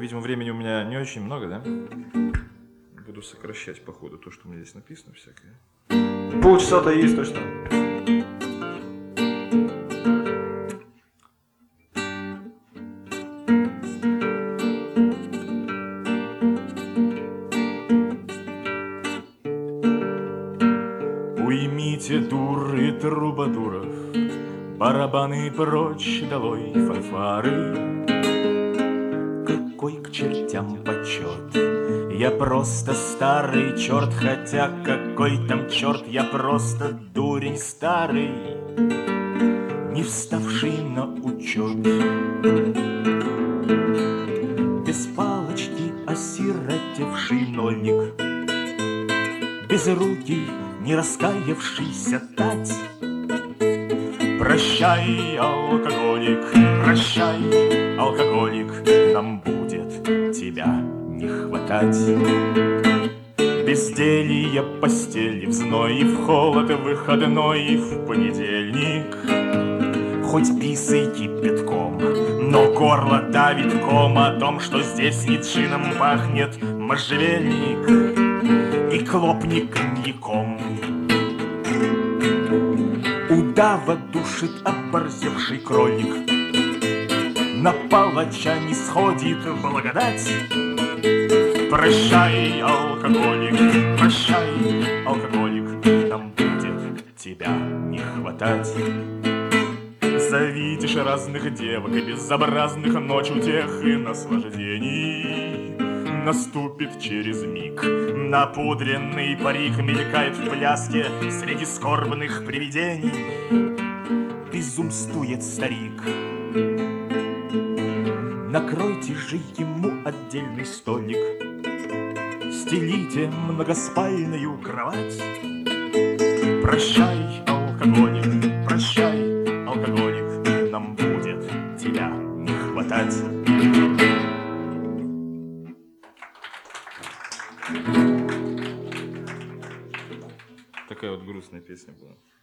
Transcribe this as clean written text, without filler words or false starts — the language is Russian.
видимо, времени у меня не очень много, да? Буду сокращать по ходу то, что у меня здесь написано всякое. Полчаса-то есть точно. Уймите дур и трубадуров, барабаны прочь долой, фанфары. Какой к чертям почет? Я просто старый черт, хотя какой там черт, я просто дурень старый, не вставший на учет. Без палочки осиротевший нольник, безрукий, не раскаявшийся тать. Прощай, алкоголик, прощай, алкоголик, нам будет тебя не хватать. Безделье, постели, в зной и в холод, выходной и в понедельник. Хоть писай кипятком, но горло давит ком о том, что здесь не джином пахнет можжевельник и хлопни коньяком. Удава душит оборзевший кролик, на палача не сходит благодать. Прощай, алкоголик, прощай, алкоголик, нам будет тебя не хватать. Завидишь разных девок и безобразных ночь утех и наслаждений. Наступит через миг, напудренный парик мелькает в пляске среди скорбных привидений. Безумствует старик. Накройте же ему отдельный столик, стелите многоспальную кровать. Прощай, алкоголик, прощай, алкоголик, нам будет тебя не хватать. Такая вот грустная песня была.